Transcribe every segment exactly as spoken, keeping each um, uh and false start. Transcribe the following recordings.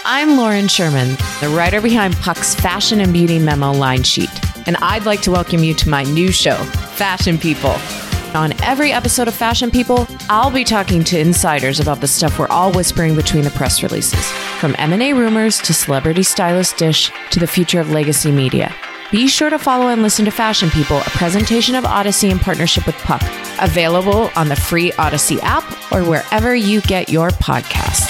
I'm Lauren Sherman, the writer behind Puck's Fashion and Beauty Memo line sheet, and I'd like to welcome you to my new show, Fashion People. On every episode of Fashion People, I'll be talking to insiders about the stuff we're all whispering between the press releases, from M and A rumors to celebrity stylist dish to the future of legacy media. Be sure to follow and listen to Fashion People, a presentation of Odyssey in partnership with Puck, available on the free Odyssey app or wherever you get your podcasts.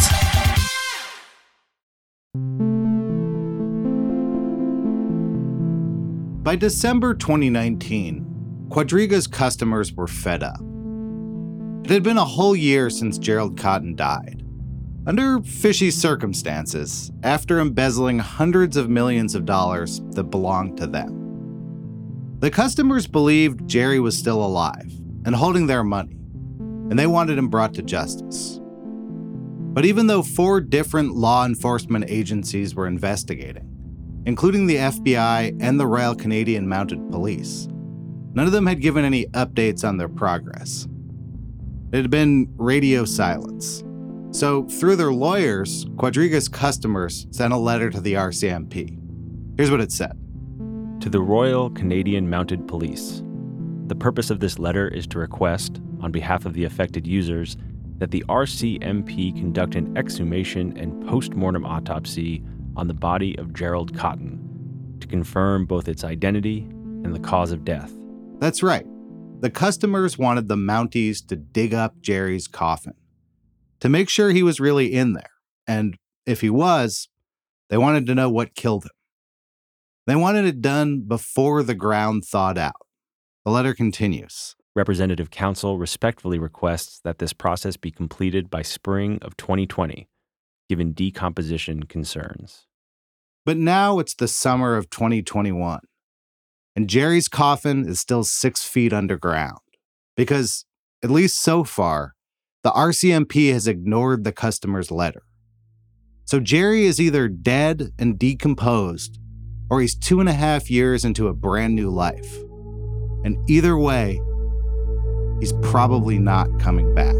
By December twenty nineteen, Quadriga's customers were fed up. It had been a whole year since Gerald Cotten died, under fishy circumstances, after embezzling hundreds of millions of dollars that belonged to them. The customers believed Jerry was still alive and holding their money, and they wanted him brought to justice. But even though four different law enforcement agencies were investigating, including the F B I and the Royal Canadian Mounted Police, none of them had given any updates on their progress. It had been radio silence. So through their lawyers, Quadriga's customers sent a letter to the R C M P. Here's what it said. To the Royal Canadian Mounted Police. The purpose of this letter is to request, on behalf of the affected users, that the R C M P conduct an exhumation and post-mortem autopsy on the body of Gerald Cotten to confirm both its identity and the cause of death. That's right. The customers wanted the Mounties to dig up Jerry's coffin, to make sure he was really in there. And if he was, they wanted to know what killed him. They wanted it done before the ground thawed out. The letter continues. Representative Counsel respectfully requests that this process be completed by spring of twenty twenty, given decomposition concerns. But now it's the summer of twenty twenty-one, and Jerry's coffin is still six feet underground, because, at least so far, the R C M P has ignored the customer's letter. So Jerry is either dead and decomposed, or he's two and a half years into a brand new life. And either way, he's probably not coming back.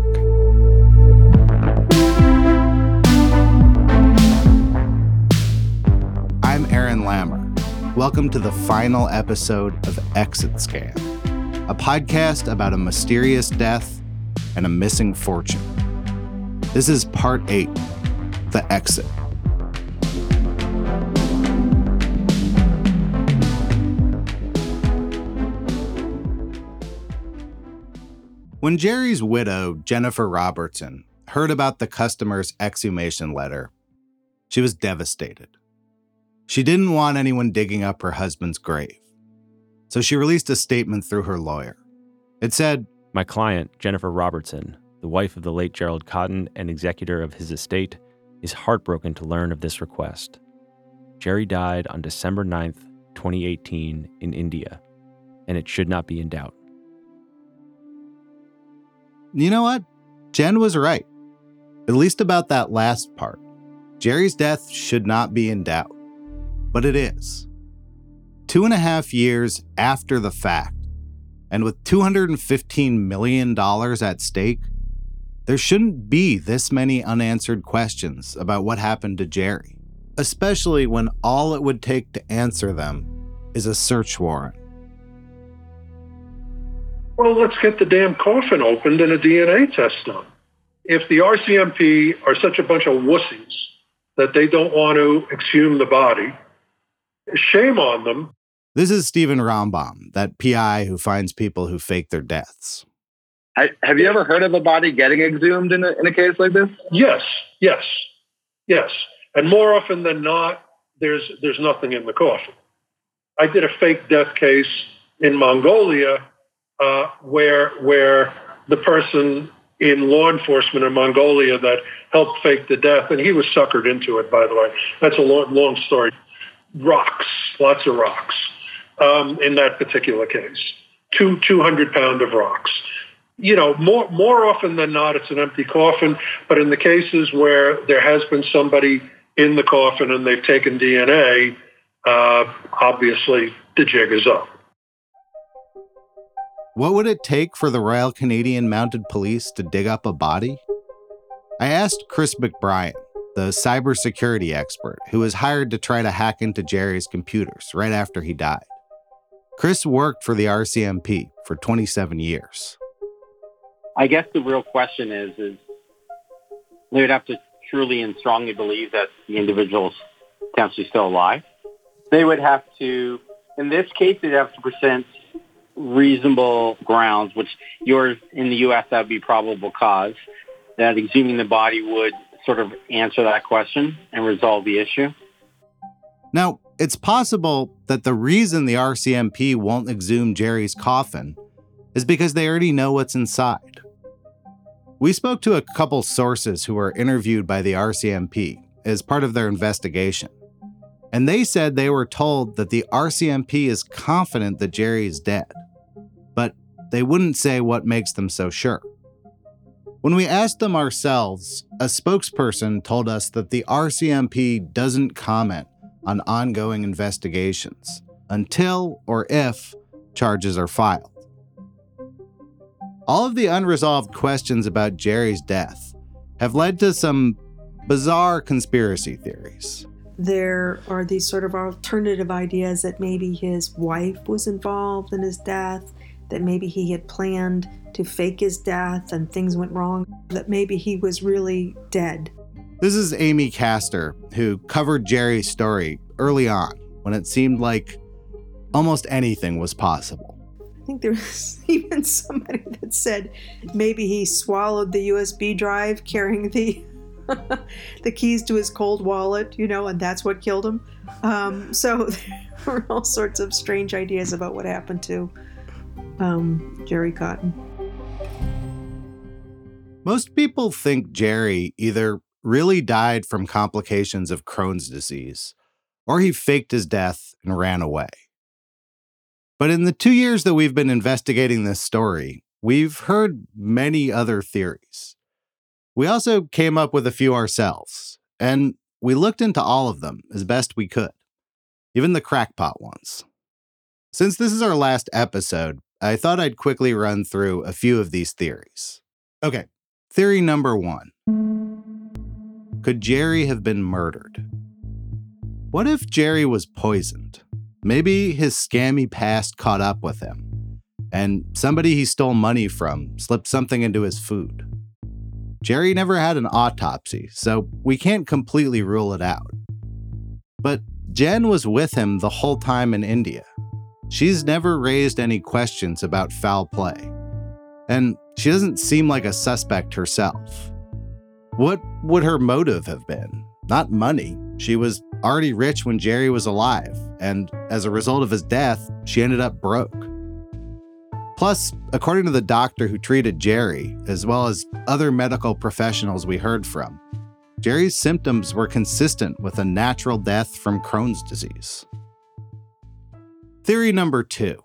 I'm Aaron Lammer. Welcome to the final episode of Exit Scan, a podcast about a mysterious death and a missing fortune. This is part eight, The Exit. When Jerry's widow, Jennifer Robertson, heard about the customer's exhumation letter, she was devastated. She didn't want anyone digging up her husband's grave, so she released a statement through her lawyer. It said, My client, Jennifer Robertson, the wife of the late Gerald Cotten and executor of his estate, is heartbroken to learn of this request. Jerry died on December ninth, twenty eighteen in India, and it should not be in doubt. You know what? Jen was right. At least about that last part. Jerry's death should not be in doubt. But it is. Two and a half years after the fact, and with two hundred fifteen million dollars at stake, there shouldn't be this many unanswered questions about what happened to Jerry, especially when all it would take to answer them is a search warrant. Well, let's get the damn coffin opened and a D N A test done. If the R C M P are such a bunch of wussies that they don't want to exhume the body, shame on them. This is Stephen Rombaum, that P I who finds people who fake their deaths. I, have you ever heard of a body getting exhumed in a, in a case like this? Yes, yes, yes. And more often than not, there's there's nothing in the coffin. I did a fake death case in Mongolia uh, where where the person in law enforcement in Mongolia that helped fake the death, and he was suckered into it, by the way. That's a long, long story. Rocks, lots of rocks um, in that particular case. Two, two hundred pound of rocks. You know, more, more often than not, it's an empty coffin. But in the cases where there has been somebody in the coffin and they've taken D N A, uh, obviously the jig is up. What would it take for the Royal Canadian Mounted Police to dig up a body? I asked Chris McBrien, the cybersecurity expert who was hired to try to hack into Jerry's computers right after he died. Chris worked for the R C M P for twenty-seven years. I guess the real question is, is they would have to truly and strongly believe that the individual's potentially still alive. They would have to, in this case, they'd have to present reasonable grounds, which yours in the U S, that would be probable cause, that exhuming the body would sort of answer that question and resolve the issue. Now, it's possible that the reason the R C M P won't exhume Jerry's coffin is because they already know what's inside. We spoke to a couple sources who were interviewed by the R C M P as part of their investigation, and they said they were told that the R C M P is confident that Jerry is dead, but they wouldn't say what makes them so sure. When we asked them ourselves, a spokesperson told us that the R C M P doesn't comment on ongoing investigations until or if charges are filed. All of the unresolved questions about Jerry's death have led to some bizarre conspiracy theories. There are these sort of alternative ideas that maybe his wife was involved in his death, that maybe he had planned to fake his death and things went wrong, that maybe he was really dead. This is Amy Castor, who covered Jerry's story early on when it seemed like almost anything was possible. I think there was even somebody that said maybe he swallowed the U S B drive carrying the the keys to his cold wallet, you know, and that's what killed him. Um, so there were all sorts of strange ideas about what happened to um, Jerry Cotton. Most people think Jerry either really died from complications of Crohn's disease, or he faked his death and ran away. But in the two years that we've been investigating this story, we've heard many other theories. We also came up with a few ourselves, and we looked into all of them as best we could, even the crackpot ones. Since this is our last episode, I thought I'd quickly run through a few of these theories. Okay, theory number one. Could Jerry have been murdered? What if Jerry was poisoned? Maybe his scammy past caught up with him, and somebody he stole money from slipped something into his food. Jerry never had an autopsy, so we can't completely rule it out. But Jen was with him the whole time in India. She's never raised any questions about foul play, and she doesn't seem like a suspect herself. What would her motive have been? Not money. She was already rich when Jerry was alive, and as a result of his death, she ended up broke. Plus, according to the doctor who treated Jerry, as well as other medical professionals we heard from, Jerry's symptoms were consistent with a natural death from Crohn's disease. Theory number two.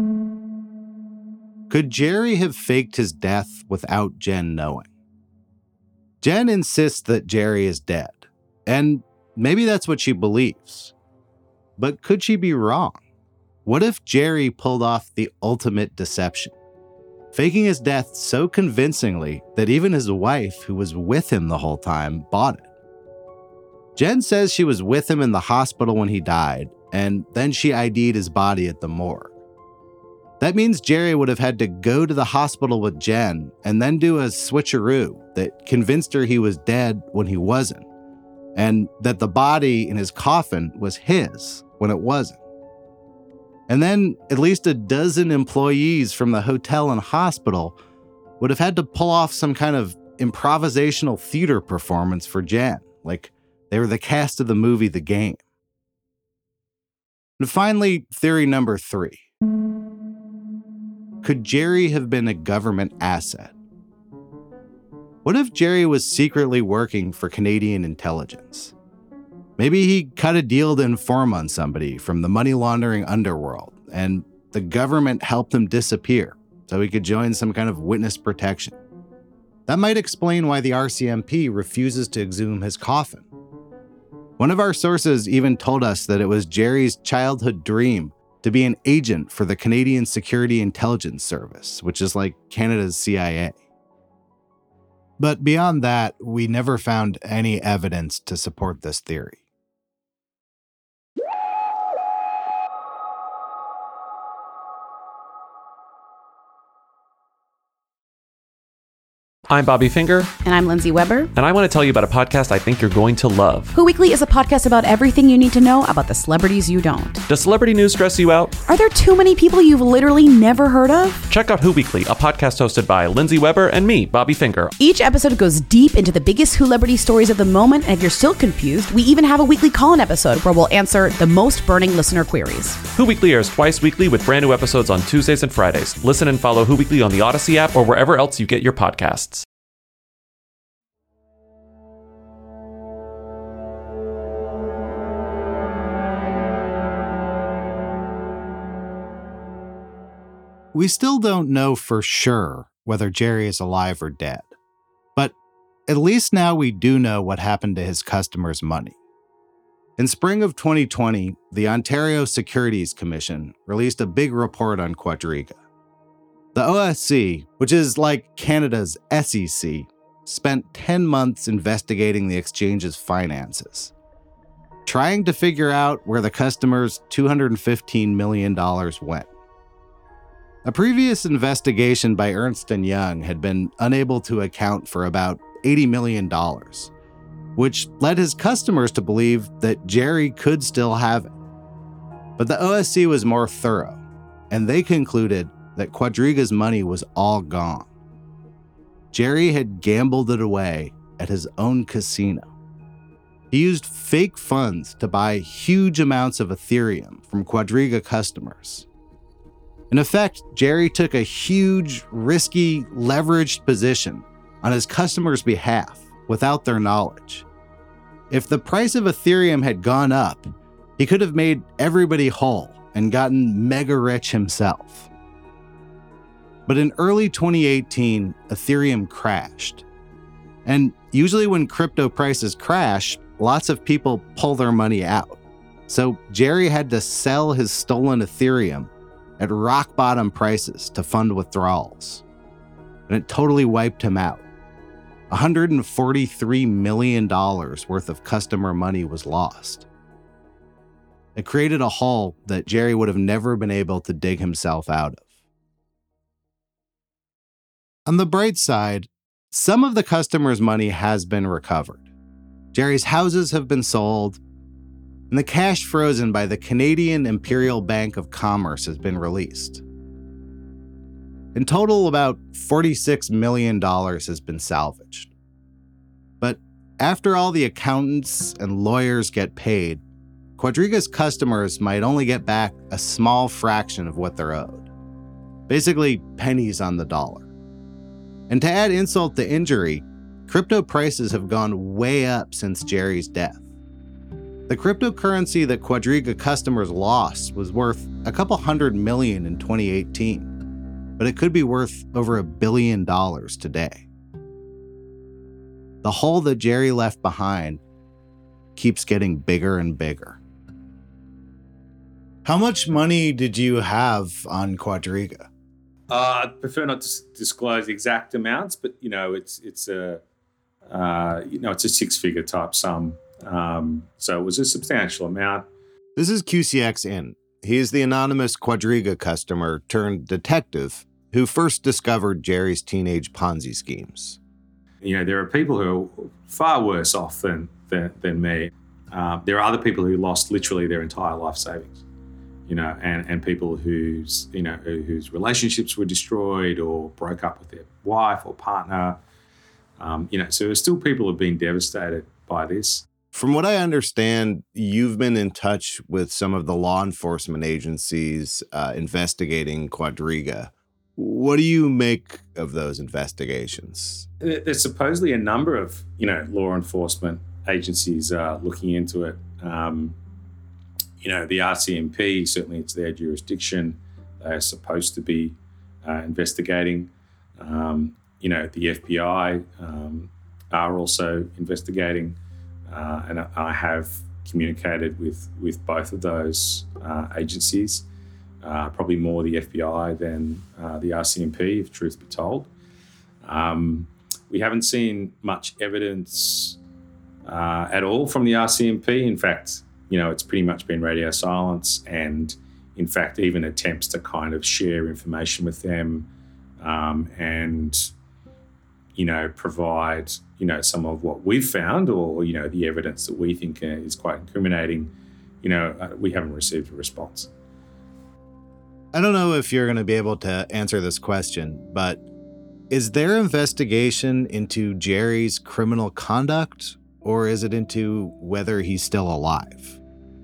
Could Jerry have faked his death without Jen knowing? Jen insists that Jerry is dead, and maybe that's what she believes. But could she be wrong? What if Jerry pulled off the ultimate deception, faking his death so convincingly that even his wife, who was with him the whole time, bought it? Jen says she was with him in the hospital when he died, and then she I D'd his body at the morgue. That means Jerry would have had to go to the hospital with Jen and then do a switcheroo that convinced her he was dead when he wasn't, and that the body in his coffin was his when it wasn't. And then at least a dozen employees from the hotel and hospital would have had to pull off some kind of improvisational theater performance for Jen, like they were the cast of the movie The Game. And finally, theory number three. Could Jerry have been a government asset? What if Jerry was secretly working for Canadian intelligence? Maybe he cut a deal to inform on somebody from the money laundering underworld, and the government helped him disappear so he could join some kind of witness protection. That might explain why the R C M P refuses to exhume his coffin. One of our sources even told us that it was Jerry's childhood dream to be an agent for the Canadian Security Intelligence Service, which is like Canada's C I A. But beyond that, we never found any evidence to support this theory. I'm Bobby Finger. And I'm Lindsay Weber. And I want to tell you about a podcast I think you're going to love. Who Weekly is a podcast about everything you need to know about the celebrities you don't. Does celebrity news stress you out? Are there too many people you've literally never heard of? Check out Who Weekly, a podcast hosted by Lindsay Weber and me, Bobby Finger. Each episode goes deep into the biggest celebrity stories of the moment, and if you're still confused, we even have a weekly call-in episode where we'll answer the most burning listener queries. Who Weekly airs twice weekly with brand new episodes on Tuesdays and Fridays. Listen and follow Who Weekly on the Odyssey app or wherever else you get your podcasts. We still don't know for sure whether Jerry is alive or dead, but at least now we do know what happened to his customers' money. In spring of twenty twenty, the Ontario Securities Commission released a big report on Quadriga. The O S C, which is like Canada's S E C, spent ten months investigating the exchange's finances, trying to figure out where the customers' two hundred fifteen million dollars went. A previous investigation by Ernst and Young had been unable to account for about eighty million dollars, which led his customers to believe that Jerry could still have it. But the O S C was more thorough, and they concluded that Quadriga's money was all gone. Jerry had gambled it away at his own casino. He used fake funds to buy huge amounts of Ethereum from Quadriga customers. In effect, Jerry took a huge, risky, leveraged position on his customers' behalf without their knowledge. If the price of Ethereum had gone up, he could have made everybody whole and gotten mega rich himself. But in early twenty eighteen, Ethereum crashed. And usually when crypto prices crash, lots of people pull their money out. So Jerry had to sell his stolen Ethereum at rock bottom prices to fund withdrawals. And it totally wiped him out. one hundred forty-three million dollars worth of customer money was lost. It created a hole that Jerry would have never been able to dig himself out of. On the bright side, some of the customers' money has been recovered. Jerry's houses have been sold, and the cash frozen by the Canadian Imperial Bank of Commerce has been released. In total, about forty-six million dollars has been salvaged. But after all the accountants and lawyers get paid, Quadriga's customers might only get back a small fraction of what they're owed. Basically, pennies on the dollar. And to add insult to injury, crypto prices have gone way up since Jerry's death. The cryptocurrency that Quadriga customers lost was worth a couple hundred million in twenty eighteen, but it could be worth over a billion dollars today. The hole that Jerry left behind keeps getting bigger and bigger. How much money did you have on Quadriga? Uh, I'd prefer not to disclose exact amounts, but you know, it's it's a uh, you know it's a six-figure type sum. Um, so it was a substantial amount. This is Q C X In. He is the anonymous Quadriga customer turned detective who first discovered Jerry's teenage Ponzi schemes. You know, there are people who are far worse off than than, than me. Uh, there are other people who lost literally their entire life savings. You know, and, and people whose you know whose relationships were destroyed or broke up with their wife or partner. Um, you know, so there's still people who've been devastated by this. From what I understand, you've been in touch with some of the law enforcement agencies uh, investigating Quadriga. What do you make of those investigations? There's supposedly a number of, you know, law enforcement agencies uh, looking into it. Um, you know, the R C M P, certainly it's their jurisdiction. They're supposed to be uh, investigating. Um, you know, the F B I um, are also investigating. Uh, and I have communicated with, with both of those uh, agencies, uh, probably more the F B I than uh, the R C M P, if truth be told. Um, We haven't seen much evidence uh, at all from the R C M P. In fact, you know, it's pretty much been radio silence, and in fact, even attempts to kind of share information with them um, and, you know, provide, you know, some of what we've found or, you know, the evidence that we think is quite incriminating, you know, uh, we haven't received a response. I don't know if you're going to be able to answer this question, but is their investigation into Jerry's criminal conduct, or is it into whether he's still alive?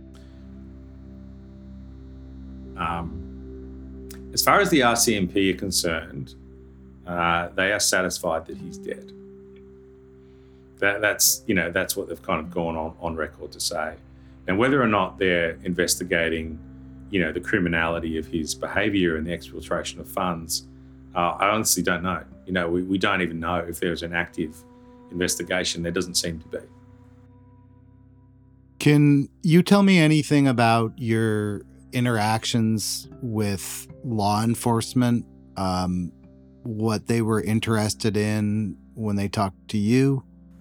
Um, as far as the R C M P are concerned, uh, they are satisfied that he's dead. That, that's, you know, that's what they've kind of gone on, on record to say. And whether or not they're investigating, you know, the criminality of his behaviour and the exfiltration of funds, uh, I honestly don't know. You know, we, we don't even know if there's an active investigation. There doesn't seem to be. Can you tell me anything about your interactions with law enforcement, um, what they were interested in when they talked to you?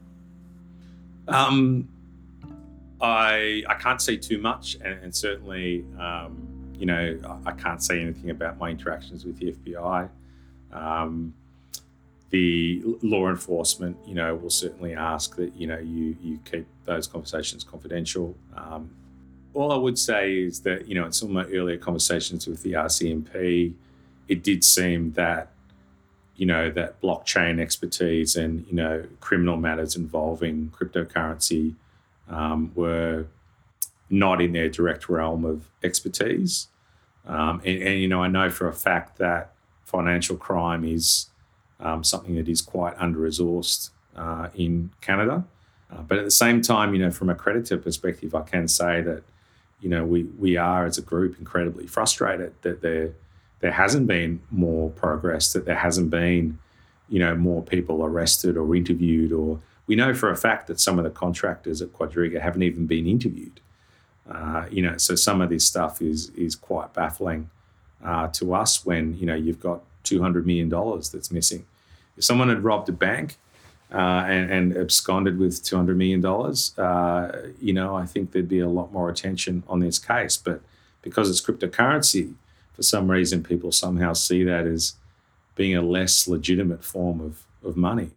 Um, I I can't say too much, and, and certainly, um, you know, I can't say anything about my interactions with the F B I. Um, the law enforcement, you know, will certainly ask that, you know, you you keep those conversations confidential. Um, all I would say is that, you know, in some of my earlier conversations with the R C M P, it did seem that, you know, that blockchain expertise and, you know, criminal matters involving cryptocurrency um, were not in their direct realm of expertise. Um, and, and, you know, I know for a fact that financial crime is um, something that is quite under-resourced uh, in Canada. Uh, but at the same time, you know, from a creditor perspective, I can say that, you know, we, we are as a group incredibly frustrated that there there hasn't been more progress, that there hasn't been, you know, more people arrested or interviewed, or we know for a fact that some of the contractors at Quadriga haven't even been interviewed. Uh, you know, so some of this stuff is is quite baffling uh, to us when, you know, you've got two hundred million dollars that's missing. If someone had robbed a bank uh, and, and absconded with two hundred million dollars, uh, you know, I think there'd be a lot more attention on this case. But because it's cryptocurrency, for some reason, people somehow see that as being a less legitimate form of, of money.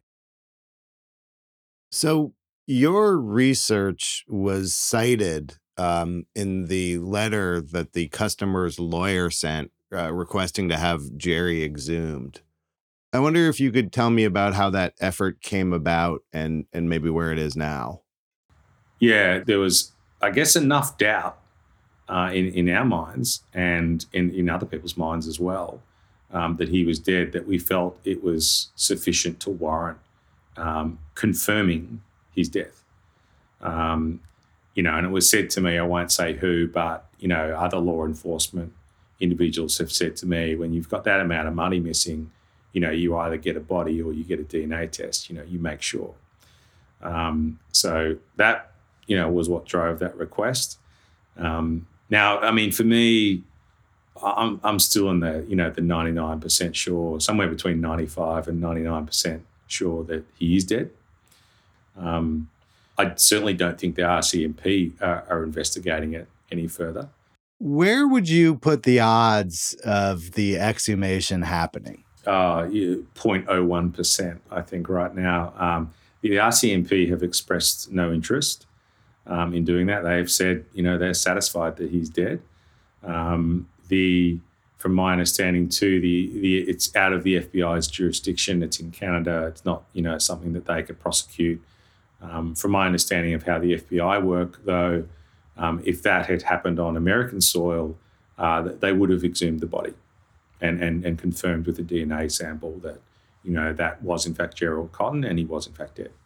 So your research was cited um, in the letter that the customer's lawyer sent uh, requesting to have Jerry exhumed. I wonder if you could tell me about how that effort came about and, and maybe where it is now. Yeah, there was, I guess, enough doubt Uh, in, in our minds and in, in other people's minds as well, um, that he was dead, that we felt it was sufficient to warrant um, confirming his death. Um, you know, and it was said to me, I won't say who, but, you know, other law enforcement individuals have said to me, when you've got that amount of money missing, you know, you either get a body or you get a D N A test, you know, you make sure. Um, so that, you know, was what drove that request. Um, Now, I mean, for me, I'm I'm still in the, you know, the ninety-nine percent sure, somewhere between ninety-five and ninety-nine percent sure that he is dead. Um, I certainly don't think the R C M P are, are investigating it any further. Where would you put the odds of the exhumation happening? Uh, zero point zero one percent, I think, right now. Um, the R C M P have expressed no interest Um, in doing that. They've said, you know, they're satisfied that he's dead. Um, the, from my understanding too, the, the it's out of the F B I's jurisdiction. It's in Canada. It's not, you know, something that they could prosecute. Um, from my understanding of how the F B I work, though, um, if that had happened on American soil, uh, they would have exhumed the body and, and, and confirmed with a D N A sample that, you know, that was in fact Gerald Cotton and he was in fact dead.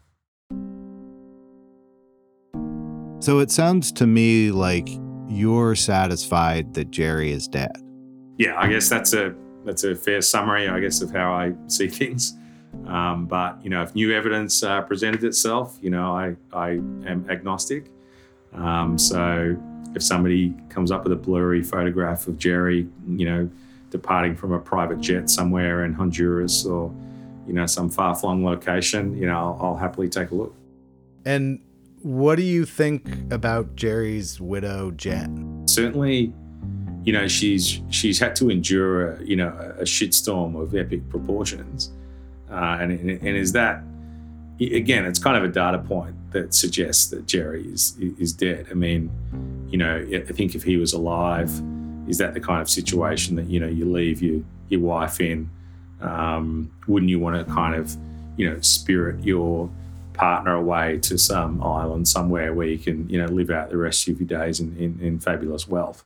So it sounds to me like you're satisfied that Jerry is dead. Yeah, I guess that's a that's a fair summary, I guess, of how I see things. Um, but, you know, if new evidence uh, presented itself, you know, I, I am agnostic. Um, so if somebody comes up with a blurry photograph of Jerry, you know, departing from a private jet somewhere in Honduras or, you know, some far-flung location, you know, I'll, I'll happily take a look. And what do you think about Jerry's widow, Jen? Certainly, you know, she's she's had to endure, a, you know, a shitstorm of epic proportions. Uh, and, and is that, again, it's kind of a data point that suggests that Jerry is is dead. I mean, you know, I think if he was alive, is that the kind of situation that, you know, you leave your, your wife in? Um, wouldn't you want to kind of, you know, spirit your partner away to some island somewhere where you can, you know, live out the rest of your days in, in, in fabulous wealth?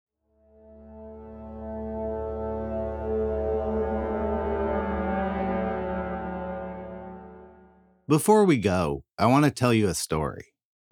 Before we go, I want to tell you a story.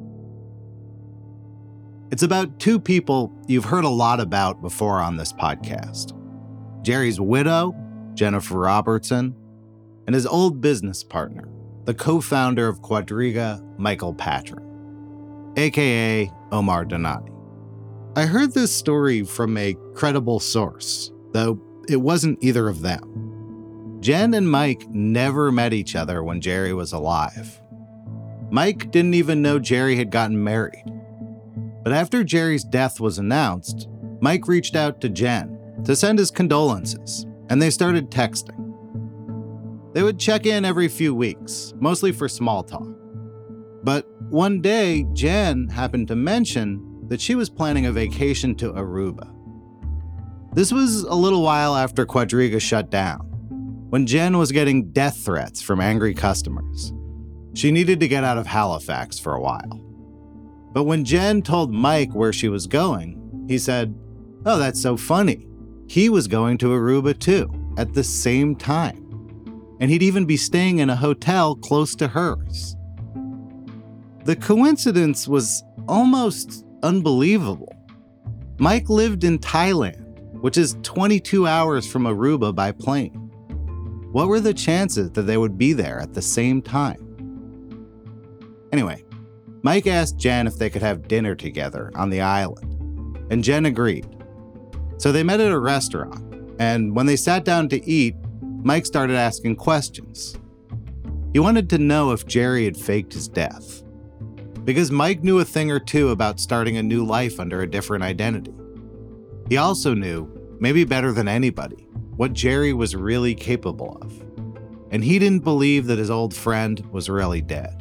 It's about two people you've heard a lot about before on this podcast. Jerry's widow, Jennifer Robertson, and his old business partner, the co-founder of Quadriga, Michael Patron, aka Omar Donati. I heard this story from a credible source, though it wasn't either of them. Jen and Mike never met each other when Jerry was alive. Mike didn't even know Jerry had gotten married. But after Jerry's death was announced, Mike reached out to Jen to send his condolences, and they started texting. They would check in every few weeks, mostly for small talk. But one day, Jen happened to mention that she was planning a vacation to Aruba. This was a little while after Quadriga shut down, when Jen was getting death threats from angry customers. She needed to get out of Halifax for a while. But when Jen told Mike where she was going, he said, "Oh, that's so funny. He was going to Aruba too, at the same time. And he'd even be staying in a hotel close to hers." The coincidence was almost unbelievable. Mike lived in Thailand, which is twenty-two hours from Aruba by plane. What were the chances that they would be there at the same time? Anyway, Mike asked Jen if they could have dinner together on the island, and Jen agreed. So they met at a restaurant, and when they sat down to eat, Mike started asking questions. He wanted to know if Jerry had faked his death, because Mike knew a thing or two about starting a new life under a different identity. He also knew, maybe better than anybody, what Jerry was really capable of, and he didn't believe that his old friend was really dead.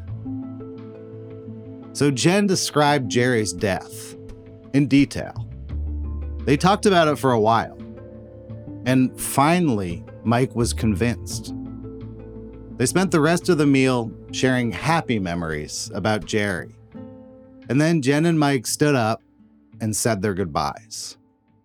So Jen described Jerry's death in detail. They talked about it for a while, and finally, Mike was convinced. They spent the rest of the meal sharing happy memories about Jerry, and then Jen and Mike stood up and said their goodbyes.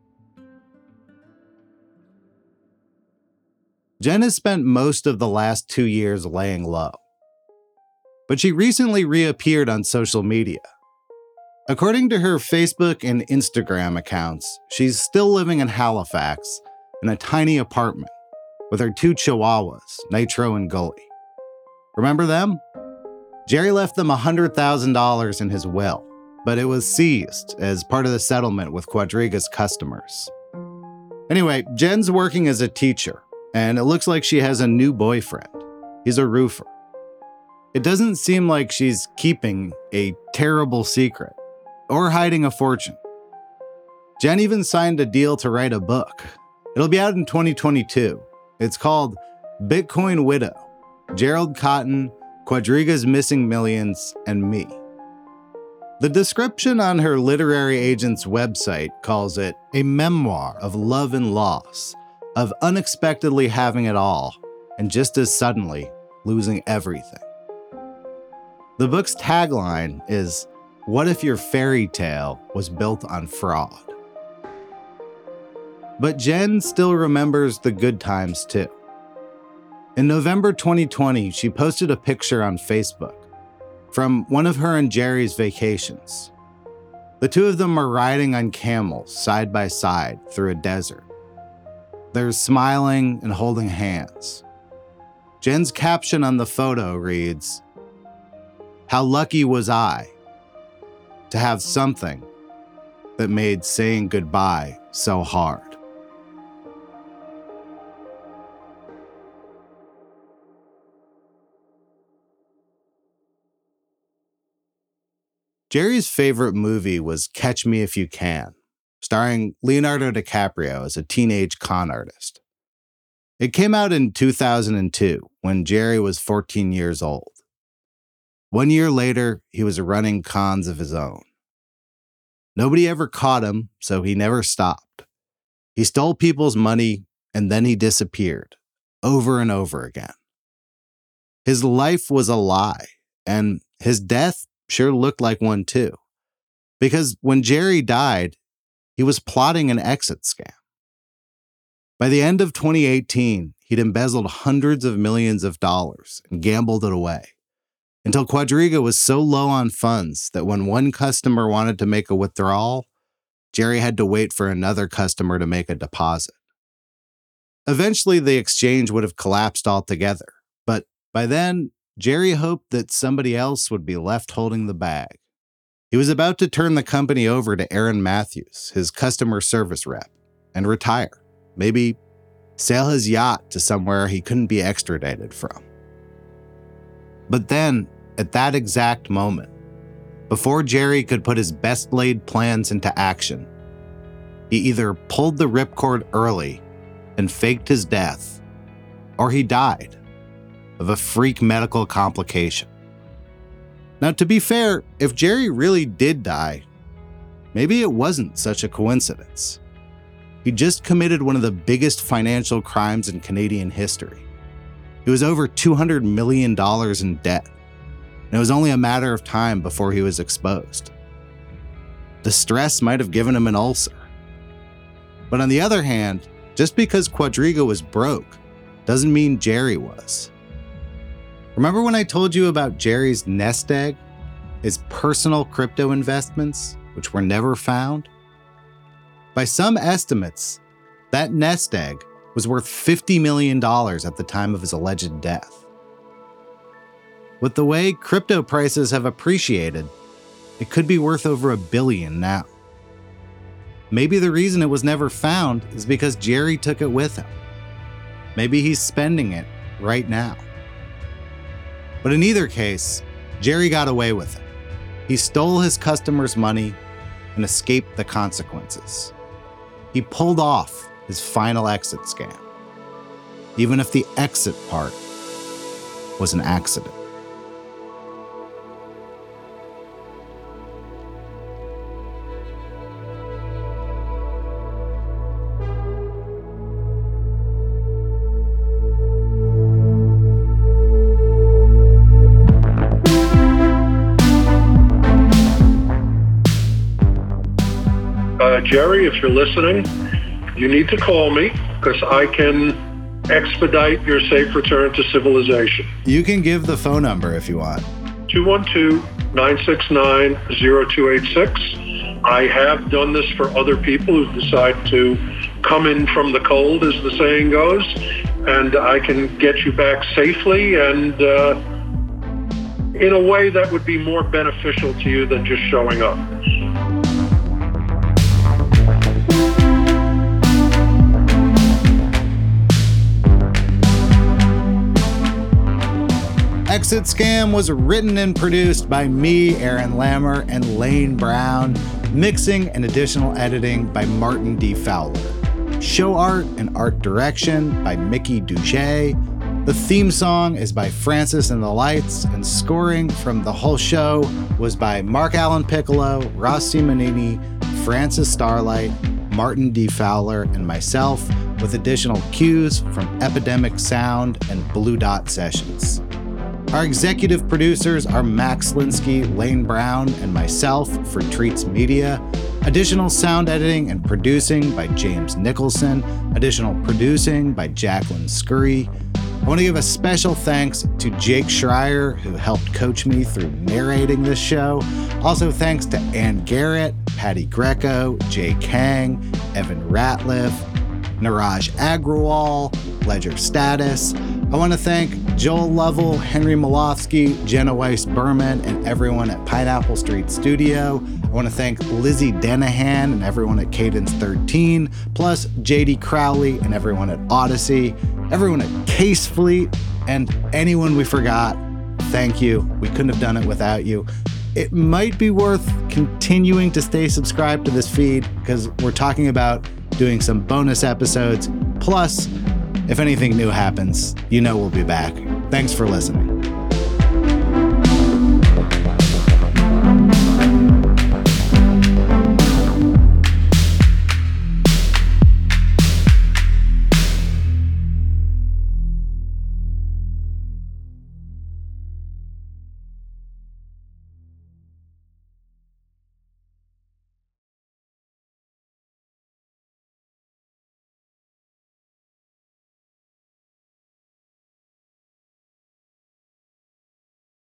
Jen has spent most of the last two years laying low, but she recently reappeared on social media. According to her Facebook and Instagram accounts, she's still living in Halifax in a tiny apartment with her two chihuahuas, Nitro and Gully. Remember them? Jerry left them one hundred thousand dollars in his will, but it was seized as part of the settlement with Quadriga's customers. Anyway, Jen's working as a teacher, and it looks like she has a new boyfriend. He's a roofer. It doesn't seem like she's keeping a terrible secret or hiding a fortune. Jen even signed a deal to write a book. It'll be out in twenty twenty-two. It's called Bitcoin Widow, Gerald Cotten, Quadriga's Missing Millions, and Me. The description on her literary agent's website calls it a memoir of love and loss, of unexpectedly having it all, and just as suddenly losing everything. The book's tagline is, "What if your fairy tale was built on fraud?" But Jen still remembers the good times too. In November twenty twenty, she posted a picture on Facebook from one of her and Jerry's vacations. The two of them are riding on camels side by side through a desert. They're smiling and holding hands. Jen's caption on the photo reads, "How lucky was I to have something that made saying goodbye so hard." Jerry's favorite movie was Catch Me If You Can, starring Leonardo DiCaprio as a teenage con artist. It came out in two thousand two, when Jerry was fourteen years old. One year later, he was running cons of his own. Nobody ever caught him, so he never stopped. He stole people's money, and then he disappeared, over and over again. His life was a lie, and his death sure looked like one too. Because when Jerry died, he was plotting an exit scam. By the end of twenty eighteen, he'd embezzled hundreds of millions of dollars and gambled it away, until Quadriga was so low on funds that when one customer wanted to make a withdrawal, Jerry had to wait for another customer to make a deposit. Eventually, the exchange would have collapsed altogether, but by then, Jerry hoped that somebody else would be left holding the bag. He was about to turn the company over to Aaron Matthews, his customer service rep, and retire. Maybe sail his yacht to somewhere he couldn't be extradited from. But then, at that exact moment, before Jerry could put his best laid plans into action, he either pulled the ripcord early and faked his death, or he died of a freak medical complication. Now, to be fair, if Jerry really did die, maybe it wasn't such a coincidence. He just committed one of the biggest financial crimes in Canadian history. He was over two hundred million dollars in debt, and it was only a matter of time before he was exposed. The stress might have given him an ulcer. But on the other hand, just because Quadriga was broke doesn't mean Jerry was. Remember when I told you about Jerry's nest egg, his personal crypto investments, which were never found? By some estimates, that nest egg was worth fifty million dollars at the time of his alleged death. With the way crypto prices have appreciated, it could be worth over a billion now. Maybe the reason it was never found is because Jerry took it with him. Maybe he's spending it right now. But in either case, Jerry got away with it. He stole his customers' money and escaped the consequences. He pulled off his final exit scam, even if the exit part was an accident. Uh, Jerry, if you're listening, you need to call me because I can expedite your safe return to civilization. You can give the phone number if you want. two one two, nine six nine, zero two eight six. I have done this for other people who decide to come in from the cold, as the saying goes, and I can get you back safely and uh, in a way that would be more beneficial to you than just showing up. Exit Scam was written and produced by me, Aaron Lammer, and Lane Brown. Mixing and additional editing by Martin D. Fowler. Show art and art direction by Mickey Duche. The theme song is by Francis and the Lights, and scoring from the whole show was by Mark Allen Piccolo, Ross Simonini, Francis Starlight, Martin D. Fowler, and myself, with additional cues from Epidemic Sound and Blue Dot Sessions. Our executive producers are Max Linsky, Lane Brown, and myself for Treats Media. Additional sound editing and producing by James Nicholson. Additional producing by Jacqueline Scurry. I want to give a special thanks to Jake Schreier, who helped coach me through narrating this show. Also thanks to Ann Garrett, Patty Greco, Jay Kang, Evan Ratliff, Niraj Agrawal, Ledger Status. I want to thank Joel Lovell, Henry Malofsky, Jenna Weiss Berman, and everyone at Pineapple Street Studio. I want to thank Lizzie Denahan and everyone at Cadence thirteen, plus J D Crowley and everyone at Odyssey, everyone at Case Fleet, and anyone we forgot. Thank you. We couldn't have done it without you. it might be worth continuing to stay subscribed to this feed because we're talking about doing some bonus episodes. Plus, if anything new happens, you know we'll be back. Thanks for listening.